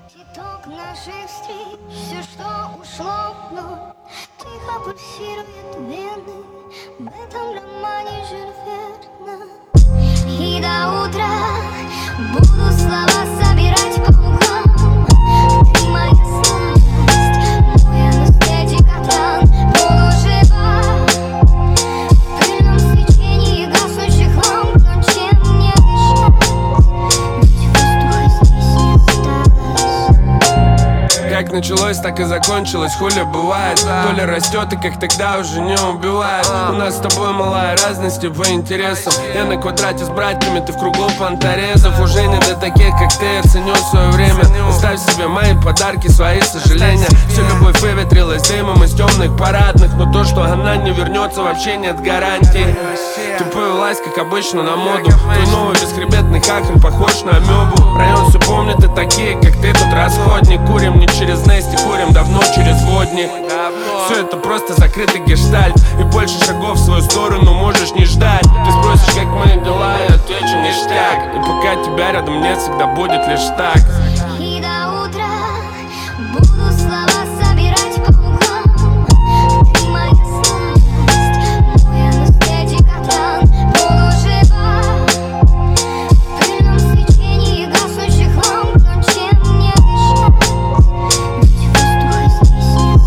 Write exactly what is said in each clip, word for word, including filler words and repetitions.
Итог наших встреч, все, что ушло вновь, тихо пульсирует вены в этом романе Жюль Верна. И до утра буду слова собирать по углам. Ты моя слабость, мой анестетикотан. Буду жива в пыльном свечении гаснущих ламп, но чем мне дышать, ведь воздуха здесь не осталось. Как началось, так и закончилось, хули бывает. Доля растет и как тогда уже не убивает. У нас с тобой малая разность по интересам. Я на квадрате с братьями, ты в кругу понторезов. Уже не для таких, как ты, я ценю свое время. Оставь себе мои подарки, свои сожаления. Всю любовь выветрилась дымом из темных парадных. Но то, что она не вернется, вообще нет гарантии. Ты повелась, как обычно, на моду. Твой новый бесхребетный хахаль похож на амебу. Район все помнит, и такие, как ты, тут расходник. Курим не через Нести, курим давно через водник. Все это просто закрытый гештальт. И больше шагов в свою сторону можешь не ждать. Ты спросишь, как мои дела, я отвечу ништяк. И пока тебя рядом нет, всегда будет лишь так. И до утра буду слова собирать по углам. Ты моя слабость, мой анестетикотан. Буду жива в пыльном свечении гаснущих ламп, но чем мне дышать, ведь воздуха здесь не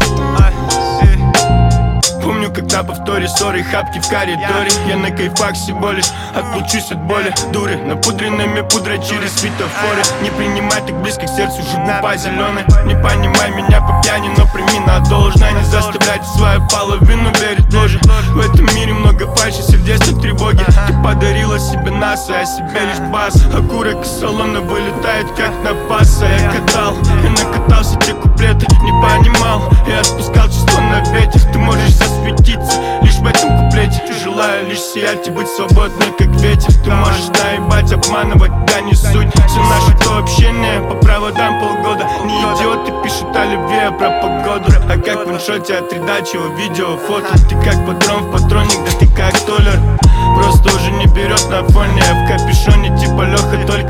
осталось. Помню, когда повторе ссоры, хапки в коридоре. Я на кайфах всего лишь отлучусь от боли. Дуры, напудренными пудрой через светофоры. Не принимай так близко к сердцу, живу по зеленой. Не понимай меня по пьяни, но прими на должное. Не заставляйте свою половину верить ложь. В этом мире много фальши, сердечной тревоги. Ты подарила себе нас, а я себе лишь бас. Окурок из салона вылетает как на пас. А я катал и накатался, те куплеты не понимал. Я отпускал чувства на ветер. Ты можешь засветиться лишь в этом куплете. Желаю лишь сиять и быть свободной, как ветер. Ты можешь наебать, обманывать, да не суть. Все наше то общение по проводам полгода. Не идиоты пишут о любви, а про погоду. А как в иншоте от редачего видео, фото. Ты как патрон в патроник, да ты как толер. Просто уже не берет на фоне. Я в капюшоне типа Леха, только